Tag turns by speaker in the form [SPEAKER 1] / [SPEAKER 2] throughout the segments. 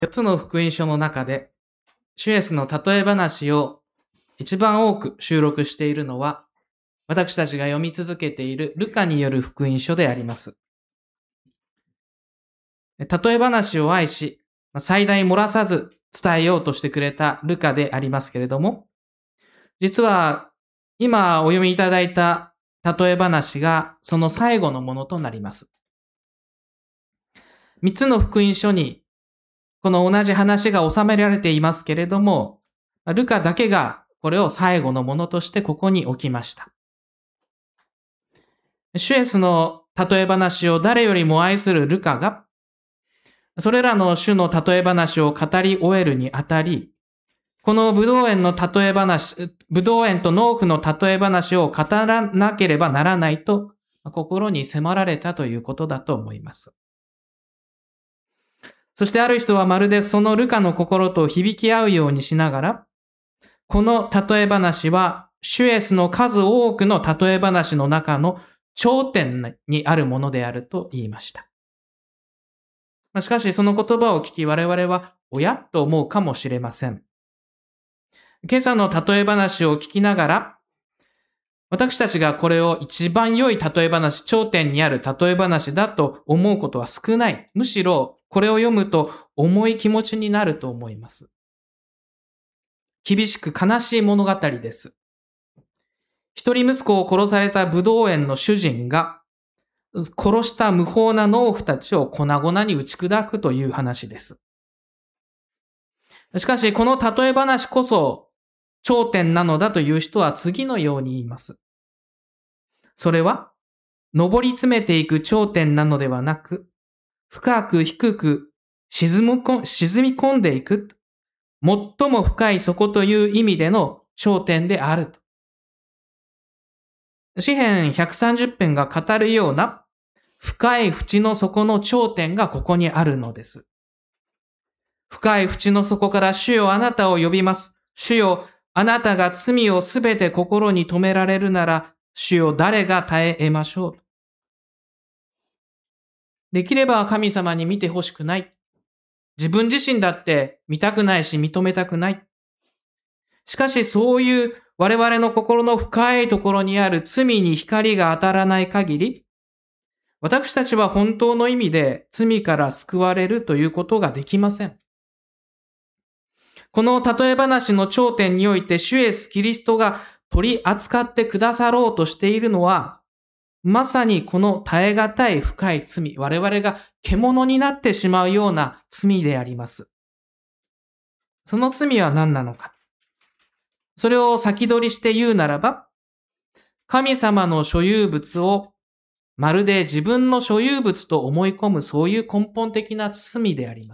[SPEAKER 1] 4つの福音書の中で、主イエスの例え話を一番多く収録しているのは、私たちが読み続けているルカによる福音書であります。例え話を愛し、最大漏らさず伝えようとしてくれたルカでありますけれども、実は今お読みいただいた例え話がその最後のものとなります。3つの福音書にこの同じ話が収められていますけれども、ルカだけがこれを最後のものとしてここに置きました。主イエスの例え話を誰よりも愛するルカが、それらの主の例え話を語り終えるにあたり、このブドウ園と農夫の例え話を語らなければならないと心に迫られたということだと思います。そしてある人はまるでそのルカの心と響き合うようにしながら、この例え話は主イエスの数多くの例え話の中の頂点にあるものであると言いました。しかしその言葉を聞き我々はおやと思うかもしれません。今朝の例え話を聞きながら、私たちがこれを一番良い例え話、頂点にある例え話だと思うことは少ない。むしろこれを読むと重い気持ちになると思います。厳しく悲しい物語です。一人息子を殺されたブドウ園の主人が殺した無法な農夫たちを粉々に打ち砕くという話です。しかしこの例え話こそ頂点なのだという人は次のように言います。それは上り詰めていく頂点なのではなく、深く低く沈み込んでいく、最も深い底という意味での頂点であると。詩編130編が語るような深い淵の底の頂点がここにあるのです。深い淵の底から主よあなたを呼びます。主よあなたが罪をすべて心に留められるなら、主よ誰が耐え得ましょう。できれば神様に見てほしくない。自分自身だって見たくないし認めたくない。しかしそういう我々の心の深いところにある罪に光が当たらない限り、私たちは本当の意味で罪から救われるということができません。この例え話の頂点において主イエスキリストが取り扱ってくださろうとしているのは、まさにこの耐え難い深い罪、我々が獣になってしまうような罪であります。その罪は何なのか。それを先取りして言うならば、神様の所有物をまるで自分の所有物と思い込むそういう根本的な罪であります。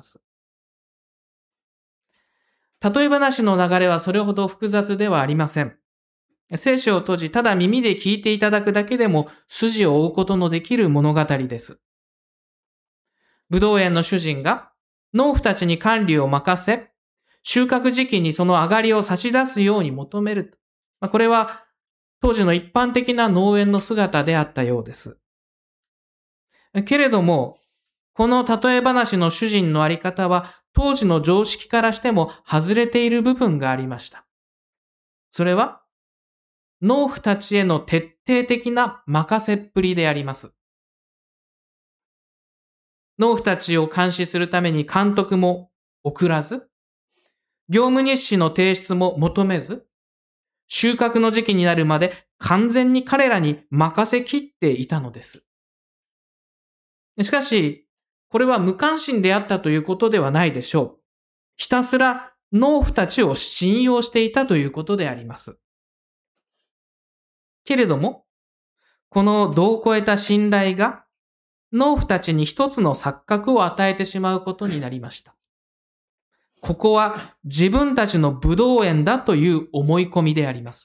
[SPEAKER 1] 例え話の流れはそれほど複雑ではありません。聖書を閉じ、ただ耳で聞いていただくだけでも筋を追うことのできる物語です。ブドウ園の主人が農夫たちに管理を任せ、収穫時期にその上がりを差し出すように求める。これは当時の一般的な農園の姿であったようです。けれども、この例え話の主人のあり方は当時の常識からしても外れている部分がありました。それは農夫たちへの徹底的な任せっぷりであります。農夫たちを監視するために監督も送らず、業務日誌の提出も求めず、収穫の時期になるまで完全に彼らに任せきっていたのです。しかし、これは無関心であったということではないでしょう。ひたすら農夫たちを信用していたということであります。けれども、この度を超えた信頼が農夫たちに一つの錯覚を与えてしまうことになりました。ここは自分たちのブドウ園だという思い込みであります。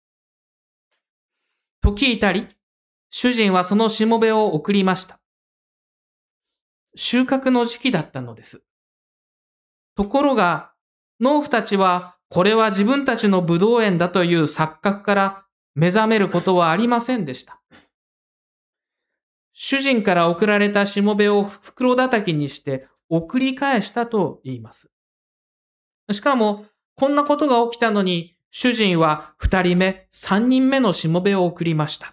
[SPEAKER 1] 時至り、主人はそのしもべを送りました。収穫の時期だったのです。ところが、農夫たちはこれは自分たちのブドウ園だという錯覚から目覚めることはありませんでした。主人から送られたしもべを袋叩きにして送り返したと言います。しかも、こんなことが起きたのに、主人は2人目、3人目のしもべを送りました。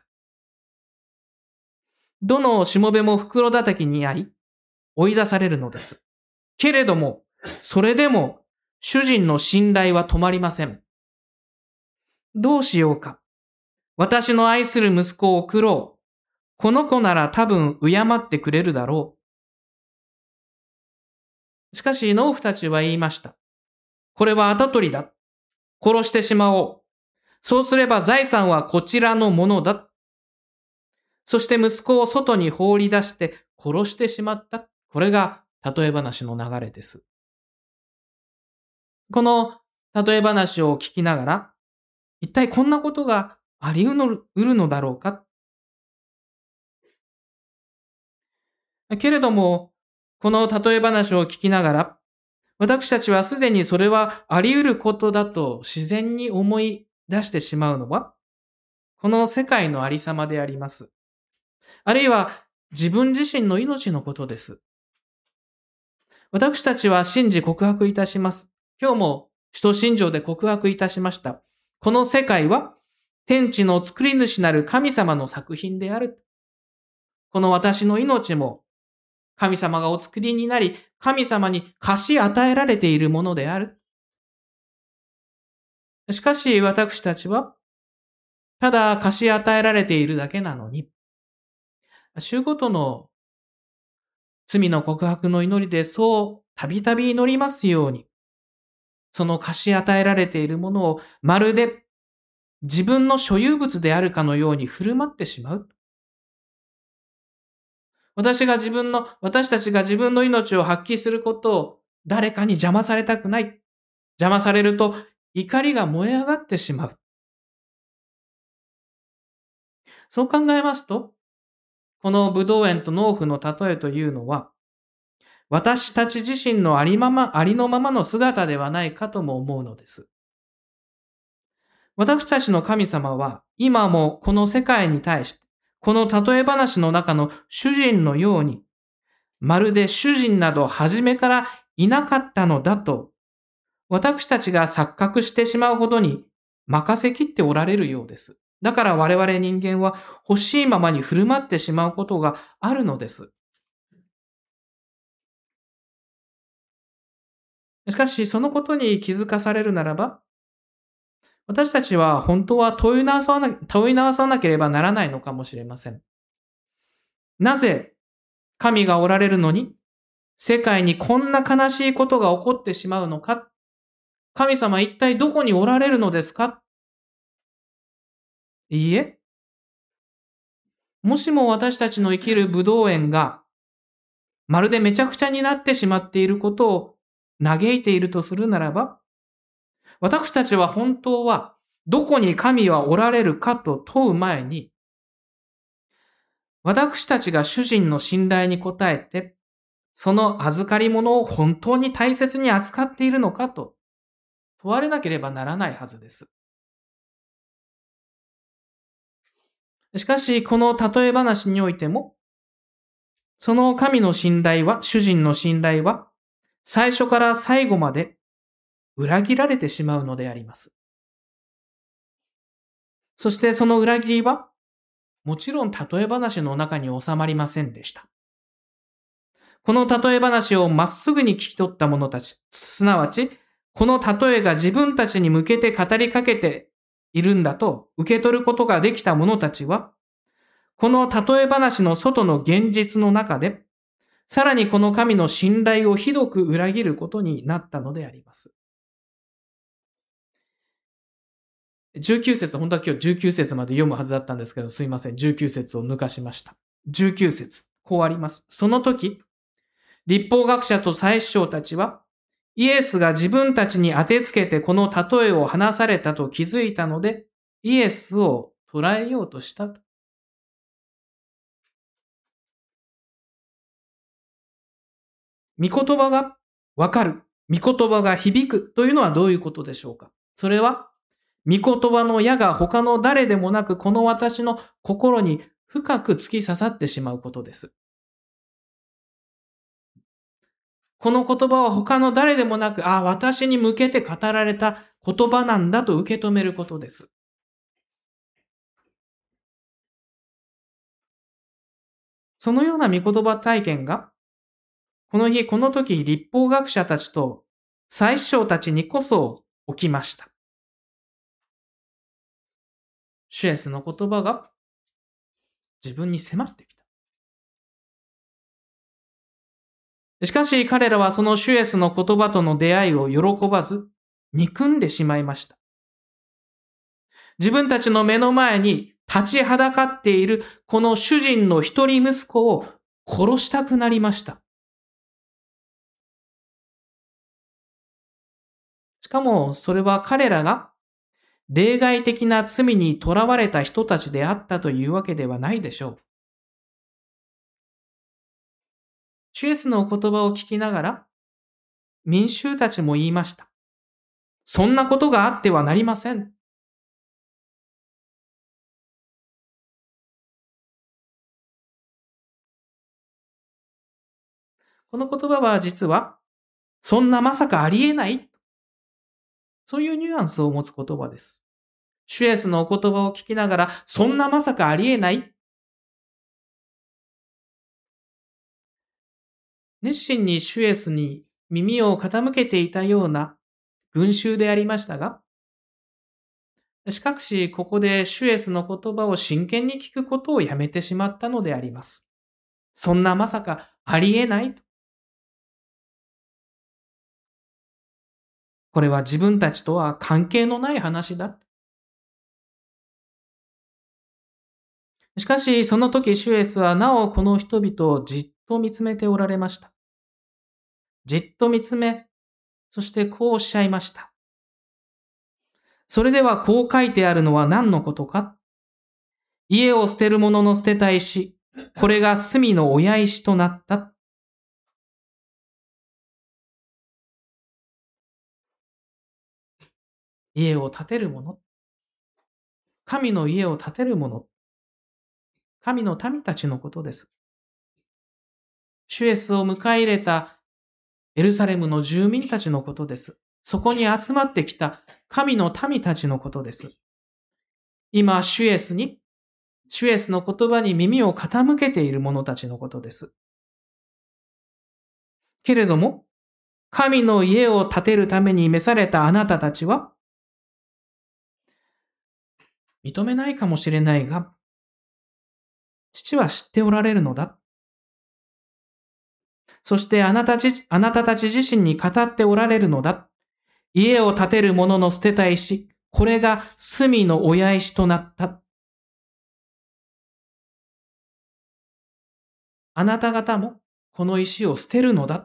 [SPEAKER 1] どのしもべも袋叩きに遭い、追い出されるのです。けれども、それでも、主人の信頼は止まりません。どうしようか。私の愛する息子を送ろう。この子なら多分敬ってくれるだろう。しかし、農夫たちは言いました。これは跡取りだ。殺してしまおう。そうすれば財産はこちらのものだ。そして息子を外に放り出して殺してしまった。これが例え話の流れです。この例え話を聞きながら、一体こんなことがあり得るのだろうか。けれども、この例え話を聞きながら、私たちはすでにそれはあり得ることだと自然に思い出してしまうのは、この世界のありさまであります。あるいは自分自身の命のことです。私たちは信じ告白いたします。今日も使徒信条で告白いたしました。この世界は天地の作り主なる神様の作品である。この私の命も神様がお作りになり、神様に貸し与えられているものである。しかし私たちは、ただ貸し与えられているだけなのに、週ごとの罪の告白の祈りでそうたびたび祈りますように、その貸し与えられているものをまるで自分の所有物であるかのように振る舞ってしまう。私たちが自分の命を発揮することを誰かに邪魔されたくない。邪魔されると怒りが燃え上がってしまう。そう考えますと、この葡萄園と農夫の例えというのは、私たち自身のありのままの姿ではないかとも思うのです。私たちの神様は今もこの世界に対して、この例え話の中の主人のように、まるで主人など初めからいなかったのだと、私たちが錯覚してしまうほどに任せきっておられるようです。だから我々人間は欲しいままに振る舞ってしまうことがあるのです。しかしそのことに気づかされるならば、私たちは本当は問い直さなければならないのかもしれません。なぜ神がおられるのに世界にこんな悲しいことが起こってしまうのか。神様一体どこにおられるのですか。いいえ。もしも私たちの生きる葡萄園がまるでめちゃくちゃになってしまっていることを嘆いているとするならば、私たちは本当はどこに神はおられるかと問う前に、私たちが主人の信頼に応えて、その預かり物を本当に大切に扱っているのかと問われなければならないはずです。しかし、この例え話においても、その神の信頼は、主人の信頼は、最初から最後まで裏切られてしまうのであります。そしてその裏切りは、もちろん例え話の中に収まりませんでした。この例え話をまっすぐに聞き取った者たち、すなわち、この例えが自分たちに向けて語りかけているんだと受け取ることができた者たちは、この例え話の外の現実の中で、さらにこの神の信頼をひどく裏切ることになったのであります。19節、本当は今日19節まで読むはずだったんですけど、すいません。19節を抜かしました。19節、こうあります。その時、律法学者と祭司長たちは、イエスが自分たちに当てつけてこの例えを話されたと気づいたので、イエスを捕らえようとしたと。御言葉がわかる。御言葉が響くというのはどういうことでしょうか。それは、御言葉の矢が他の誰でもなくこの私の心に深く突き刺さってしまうことです。 この言葉は他の誰でもなく、私に向けて語られた言葉なんだと受け止めることです。そのような御言葉体験が、この日、この時、律法学者たちと祭司長たちにこそ起きました。主イエスの言葉が自分に迫ってきた。しかし彼らはその主イエスの言葉との出会いを喜ばず、憎んでしまいました。自分たちの目の前に立ちはだかっているこの主人の一人息子を殺したくなりました。しかもそれは彼らが例外的な罪に囚われた人たちであったというわけではないでしょう。主イエスの言葉を聞きながら、民衆たちも言いました。そんなことがあってはなりません。この言葉は実は、そんなまさかありえない。そういうニュアンスを持つ言葉です。主イエスのお言葉を聞きながら、そんなまさかありえない。熱心に主イエスに耳を傾けていたような群衆でありましたが、しかしここで主イエスの言葉を真剣に聞くことをやめてしまったのであります。そんなまさかありえないと。これは自分たちとは関係のない話だ。しかしその時主イエスはなおこの人々をじっと見つめておられました。じっと見つめ、そしてこうおっしゃいました。それではこう書いてあるのは何のことか。家を捨てる者の捨てた石、これが隅の親石となった。家を建てる者、神の家を建てる者、神の民たちのことです。主イエスを迎え入れたエルサレムの住民たちのことです。そこに集まってきた神の民たちのことです。今、主イエスの言葉に耳を傾けている者たちのことです。けれども、神の家を建てるために召されたあなたたちは、認めないかもしれないが、父は知っておられるのだ。そしてあなたたち自身に語っておられるのだ。家を建てる者の捨てた石、これが隅の親石となった。あなた方もこの石を捨てるのだ。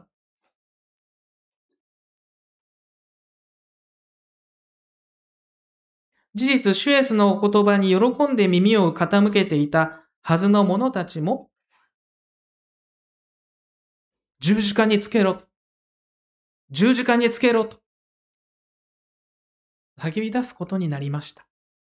[SPEAKER 1] 事実、主イエスのお言葉に喜んで耳を傾けていたはずの者たちも、十字架につけろ。十字架につけろと叫び出すことになりました。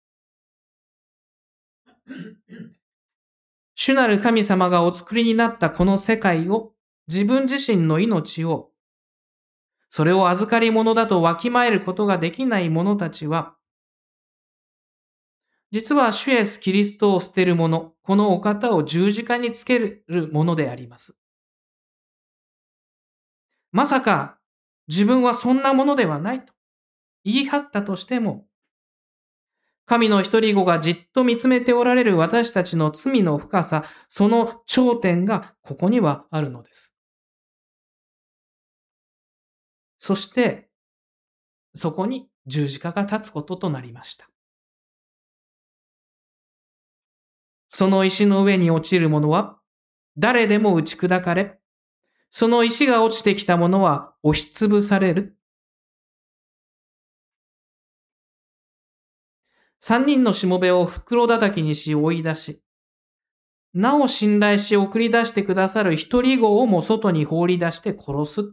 [SPEAKER 1] 主なる神様がお作りになったこの世界を、自分自身の命を、それを預かり物だとわきまえることができない者たちは、実は主イエスキリストを捨てる者、このお方を十字架につけるものであります。まさか自分はそんなものではないと言い張ったとしても、神の一人子がじっと見つめておられる私たちの罪の深さ、その頂点がここにはあるのです。そして、そこに十字架が立つこととなりました。その石の上に落ちるものは、誰でも打ち砕かれ、その石が落ちてきたものは押しつぶされる。三人のしもべを袋叩きにし追い出し、なお信頼し送り出してくださる一人子をも外に放り出して殺す。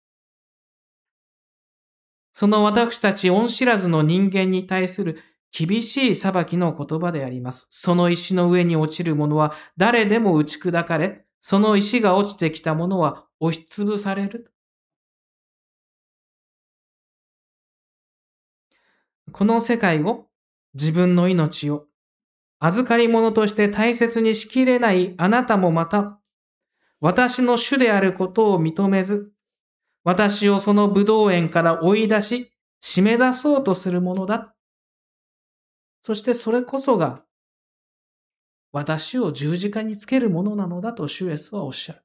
[SPEAKER 1] その私たち恩知らずの人間に対する厳しい裁きの言葉であります。その石の上に落ちるものは誰でも打ち砕かれ、その石が落ちてきたものは押しつぶされる。 この世界を、自分の命を、預かり物として大切にしきれないあなたもまた、私の主であることを認めず、私をその葡萄園から追い出し、締め出そうとするものだ。そしてそれこそが、私を十字架につけるものなのだと主イエスはおっしゃる。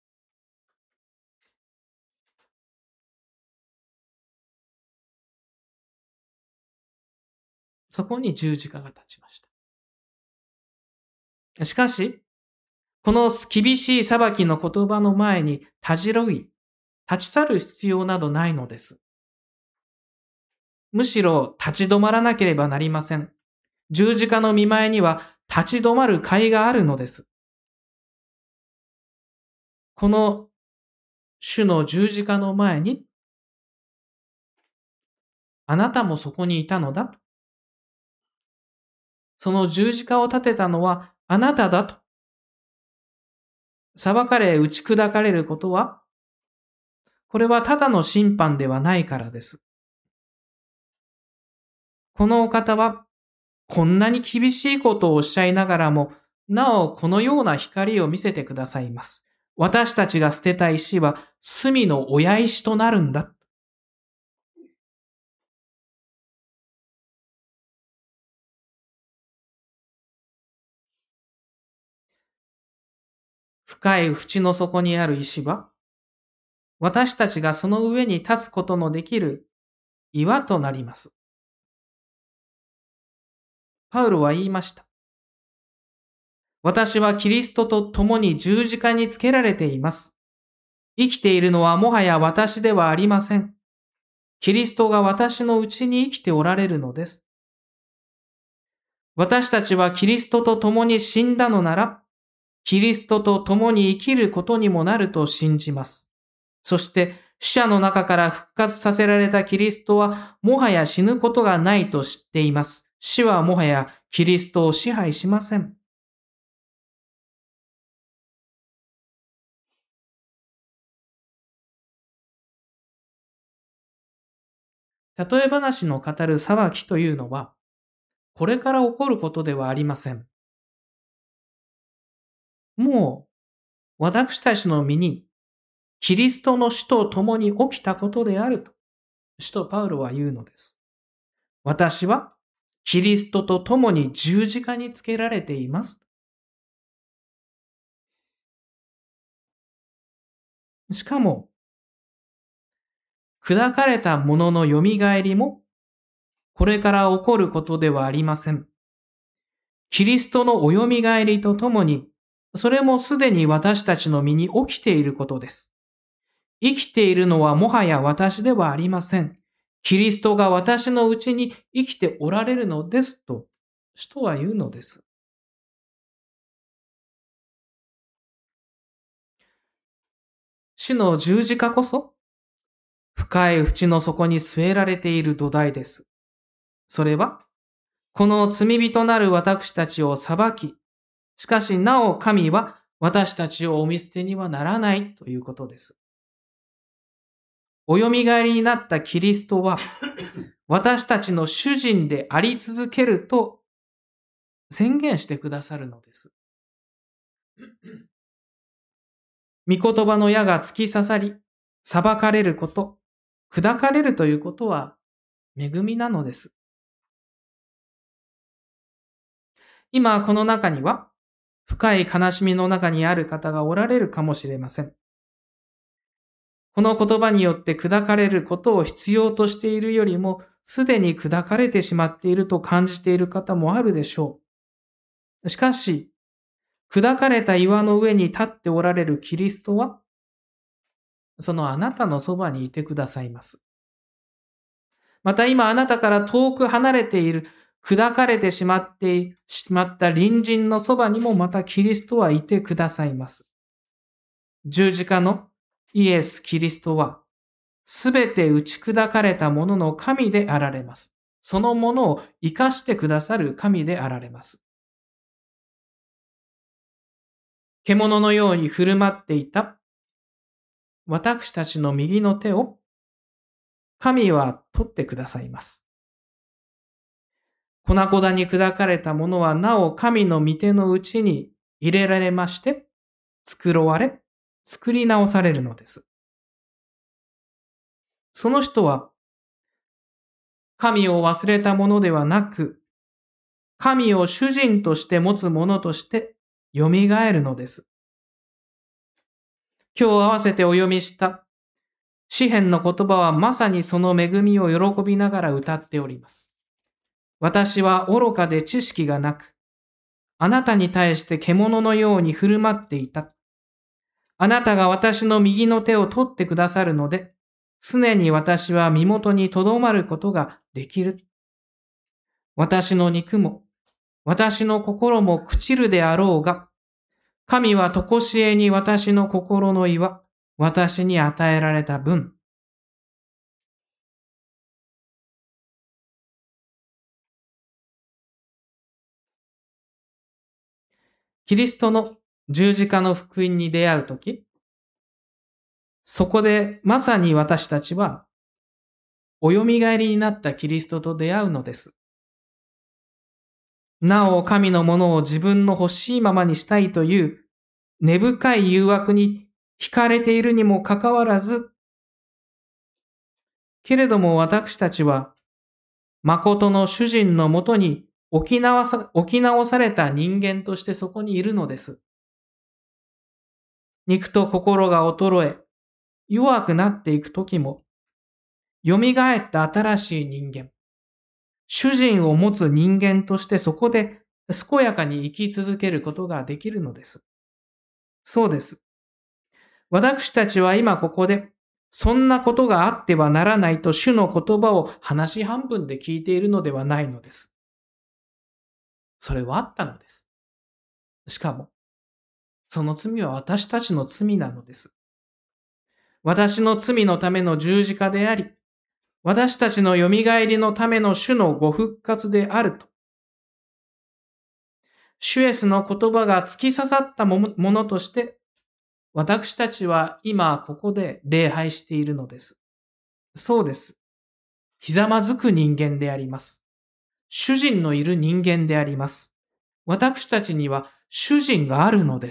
[SPEAKER 1] そこに十字架が立ちました。しかし、この厳しい裁きの言葉の前にたじろぎ、立ち去る必要などないのです。むしろ立ち止まらなければなりません。十字架の見前には立ち止まる甲斐があるのです。この主の十字架の前に、あなたもそこにいたのだ。その十字架を立てたのはあなただと。裁かれ打ち砕かれることは、これはただの審判ではないからです。このお方は、こんなに厳しいことをおっしゃいながらも、なおこのような光を見せてくださいます。私たちが捨てた石は隅の親石となるんだ。深い淵の底にある石は、私たちがその上に立つことのできる岩となります。パウロは言いました。私はキリストと共に十字架につけられています。生きているのはもはや私ではありません。キリストが私のうちに生きておられるのです。私たちはキリストと共に死んだのなら、キリストと共に生きることにもなると信じます。そして死者の中から復活させられたキリストはもはや死ぬことがないと知っています。死はもはやキリストを支配しません。例え話の語る裁きというのは、これから起こることではありません。もう、私たちの身に、キリストの死と共に起きたことであると、使徒パウロは言うのです。私は、キリストと共に十字架につけられています。しかも、砕かれたものの蘇りも、これから起こることではありません。キリストのお蘇りとともに、それもすでに私たちの身に起きていることです。生きているのはもはや私ではありません。キリストが私のうちに生きておられるのですと、使徒は言うのです。主の十字架こそ、深い淵の底に据えられている土台です。それは、この罪人なる私たちを裁き、しかしなお神は私たちをお見捨てにはならないということです。お蘇りになったキリストは、私たちの主人であり続けると宣言してくださるのです。御言葉の矢が突き刺さり、裁かれること、砕かれるということは恵みなのです。今この中には深い悲しみの中にある方がおられるかもしれません。この言葉によって砕かれることを必要としているよりも、すでに砕かれてしまっていると感じている方もあるでしょう。しかし、砕かれた岩の上に立っておられるキリストは、そのあなたのそばにいてくださいます。また今あなたから遠く離れている、砕かれてしまった隣人のそばにもまたキリストはいてくださいます。十字架のイエス・キリストは、すべて打ち砕かれたものの神であられます。そのものを生かしてくださる神であられます。獣のように振る舞っていた私たちの右の手を神は取ってくださいます。 粉々に砕かれたものはなお神の御手のうちに入れられまして、作り直されるのです。その人は、神を忘れたものではなく、神を主人として持つものとして蘇るのです。今日合わせてお読みした詩篇の言葉はまさにその恵みを喜びながら歌っております。私は愚かで知識がなく、あなたに対して獣のように振る舞っていた。あなたが私の右の手を取ってくださるので、常に私は身元にとどまることができる。私の肉も、私の心も朽ちるであろうが、神はとこしえに私の心の胃は、私に与えられた分。キリストの十字架の福音に出会うとき、そこでまさに私たちは、およみがえりになったキリストと出会うのです。なお神のものを自分の欲しいままにしたいという根深い誘惑に惹かれているにもかかわらず、けれども私たちは、誠の主人のもとに置き直された人間としてそこにいるのです。肉と心が衰え、弱くなっていくときも、蘇った新しい人間、主人を持つ人間としてそこで健やかに生き続けることができるのです。そうです。私たちは今ここで、そんなことがあってはならないと主の言葉を話半分で聞いているのではないのです。それはあったのです。しかも、その罪は私たちの罪なのです。私の罪のための十字架であり、私たちの蘇りのための主のご復活であると。主イエスの言葉が突き刺さったものとして、私たちは今ここで礼拝しているのです。そうです。ひざまずく人間であります。主人のいる人間であります。私たちには主人があるのです。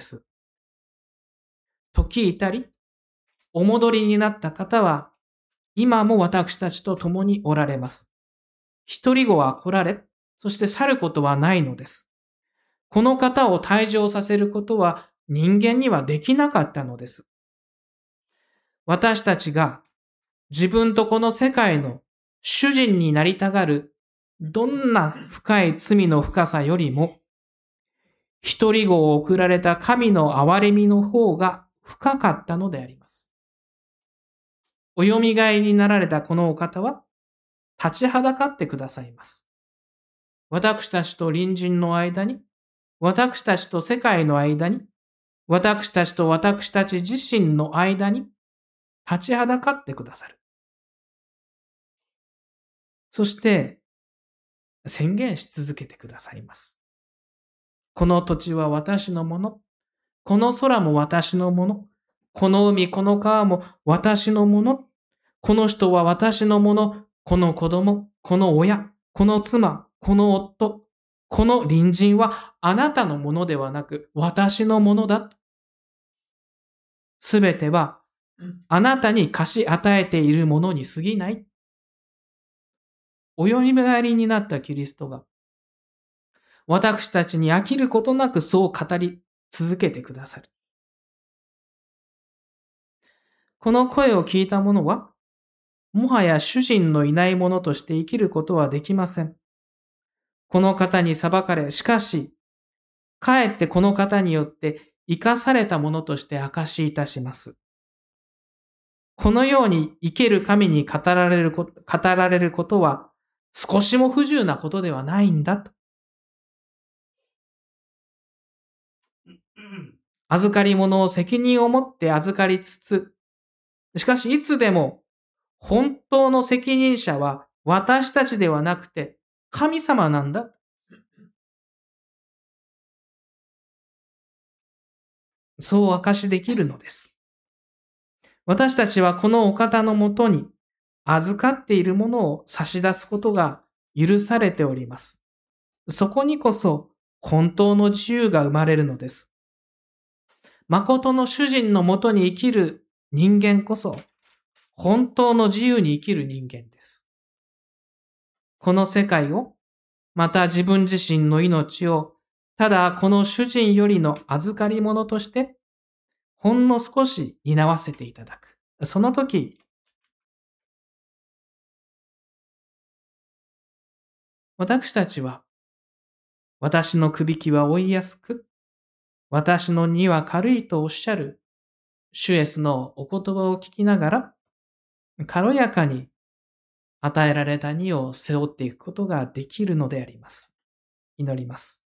[SPEAKER 1] 時至り、お戻りになった方は、今も私たちと共におられます。一人子は来られ、そして去ることはないのです。この方を退場させることは人間にはできなかったのです。私たちが自分とこの世界の主人になりたがるどんな深い罪の深さよりも、一人子を送られた神の憐れみの方が深かったのであります。およみがえりになられたこのお方は、立ちはだかってくださいます。私たちと隣人の間に、私たちと世界の間に、私たちと私たち自身の間に、立ちはだかってくださる。そして、宣言し続けてくださいます。この土地は私のもの。この空も私のもの。この海、この川も私のもの。この人は私のもの。この子供、この親、この妻、この夫、この隣人はあなたのものではなく私のものだ。すべてはあなたに貸し与えているものに過ぎない。およみがえりになったキリストが私たちに飽きることなくそう語り続けてくださる。この声を聞いた者は、もはや主人のいない者として生きることはできません。この方に裁かれ、しかし、かえってこの方によって生かされたものとして証しいたします。このように生ける神に語られることは少しも不自由なことではないんだと。預かり物を責任を持って預かりつつ、しかしいつでも本当の責任者は私たちではなくて神様なんだ。そう証しできるのです。私たちはこのお方のもとに預かっているものを差し出すことが許されております。 そこにこそ本当の自由が生まれるのです。誠の主人のもとに生きる人間こそ、本当の自由に生きる人間です。この世界を、また自分自身の命を、ただこの主人よりの預かり物として、ほんの少し担わせていただく。その時、私たちは、私のくびきは追いやすく、私の荷は軽いとおっしゃる主イエスのお言葉を聞きながら、軽やかに与えられた荷を背負っていくことができるのであります。祈ります。